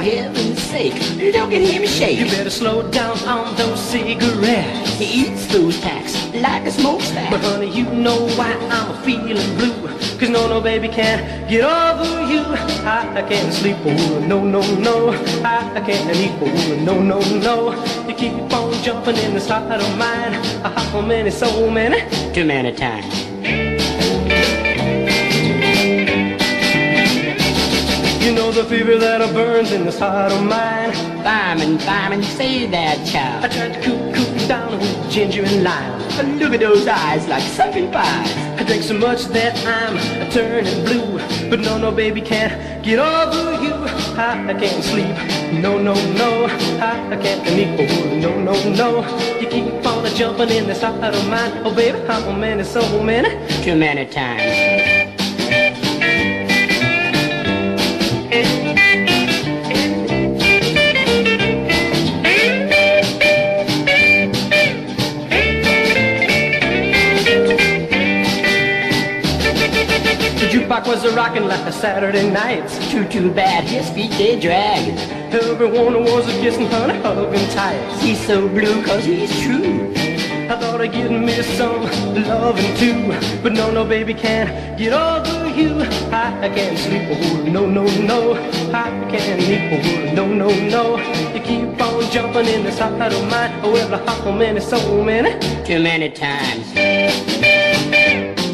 heaven's sake, look at him shake. You better slow down on those cigarettes. He eats those packs like a smokestack. But honey, you know why I'm feeling blue. Cause no, baby, can't get over you. I can't sleep, oh, no, I can't eat, oh, no. You keep on jumping in this heart of mine. How many, so many? Too many times. You know the fever that burns in this heart of mine. Fireman, say that, child. I tried to cool down with ginger and lime. But look at those eyes like sunken pies. I drink so much that I'm turning blue. But no, baby, can't get over you. I can't sleep, no, I can't eat, oh, no. You keep on jumping in this heart of mine. Oh, baby, how many, so many? Too many times. The jukebox was a-rockin' like a Saturday night. Too bad his feet did drag. Everyone was a-kissing, honey, hugging tight. He's so blue cause he's true. I thought I'd give me some loving too. But no, baby, can't get over you. I can't sleep, oh, no. I can't eat, oh, no. You keep on jumping in this heart of mine. Oh, well, how many, so many? Too many times.